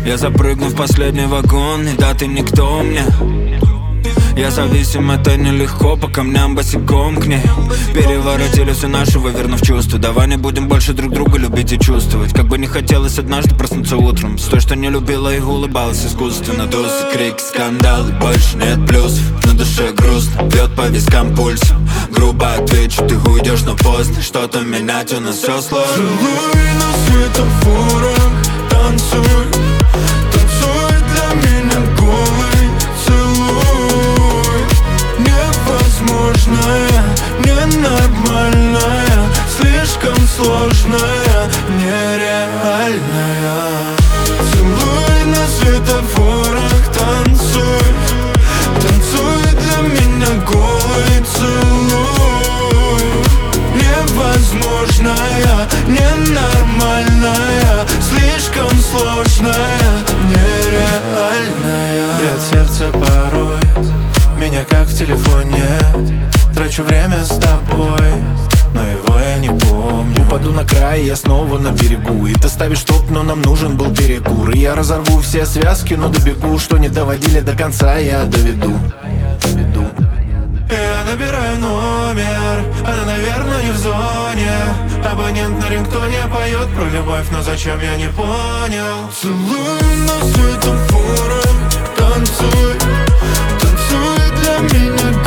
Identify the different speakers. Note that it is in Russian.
Speaker 1: Я запрыгну в последний вагон, и да, ты никто мне. Я зависим, это нелегко, по камням босиком к ней. Переворотили все наши, вывернув чувства. Давай не будем больше друг друга любить и чувствовать. Как бы не хотелось однажды проснуться утром с той, что не любила и улыбалась искусственно. Досы, крики, скандалы, больше нет плюсов. На душе грустно, бьет по вискам пульсом. Грубо отвечу, ты уйдешь, но поздно. Что-то менять, у нас все сложно.
Speaker 2: Целуй на светофорах, танцуй. Танцуй для меня голый, целуй. Невозможное, ненормальное, слишком сложное, нереальное. Целуй на светофорах, танцуй. Танцуй для меня голый, целуй. Невозможное, ненормальное, слишком сложное, нереальное. Бьет сердце порой, меня как в телефоне. Трачу время с тобой, но его я не помню. Упаду на край, я снова на берегу. И ты ставишь стоп, но нам нужен был перекур. И я разорву все связки, но добегу. Что не доводили до конца, я доведу. Я набираю номер, она, наверное, не в зоне. Абонент на рингтоне поет про любовь, но зачем, я не понял. Целуй на светофорах, танцуй. Танцуй для меня